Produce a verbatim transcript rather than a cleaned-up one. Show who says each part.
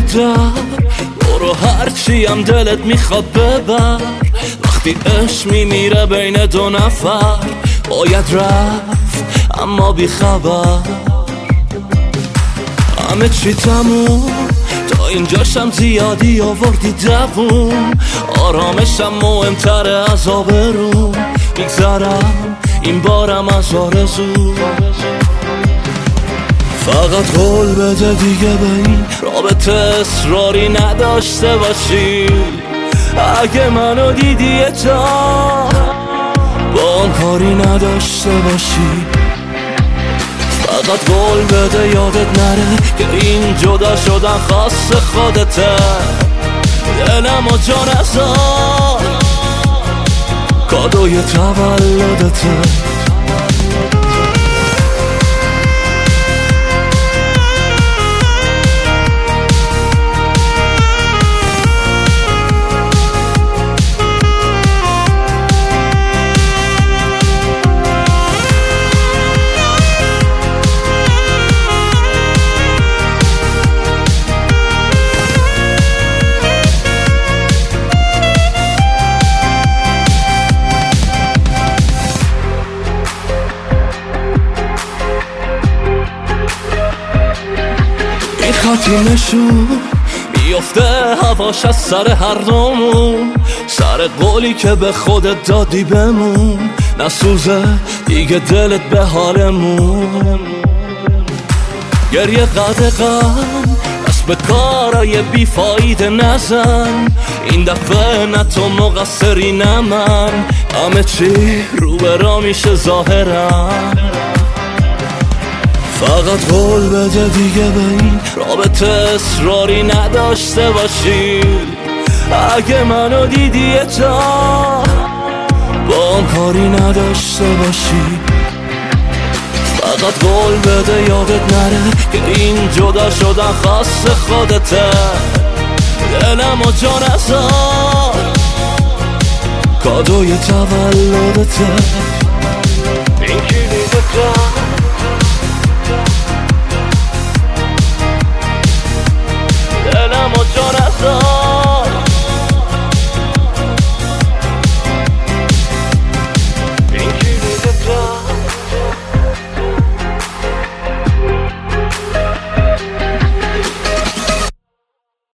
Speaker 1: در برو هرچی هم دلت میخواد ببر. وقتی عشق میمیره بین دو نفر باید رفت اما بی خبر. همه چی تموم تا اینجاشم زیادی آوردی دووم. آرامشم مهمتره از آبروم. میگذرم این بارم از آرزو. فقط قول بده دیگه به این رابطه اصراری نداشته باشی. اگه منو دیدی یه جا با اون کاری نداشته باشی. فقط قول بده یادت نره که این جدا شدن خاص خودته. دلم و جا نذار کادوی تولدته. خاطی نشون میفته هواش از سر هر دومون. سر قولی که به خودت دادی بمون. نسوزه دیگه دلت به حالمون. گریه قدقم دست به کارای بیفایده نزن. این دفعه نه تو مقصری نه من. همه چی رو به را میشه ظاهرم. فقط قول بده دیگه به این رابطه اصراری نداشته باشی. اگه منو دیدی یه جا با اون کاری نداشته باشی. فقط قول بده یادت نره که این جدا شدن خاص خودته. دلم و جا نذار کادوی تولدته.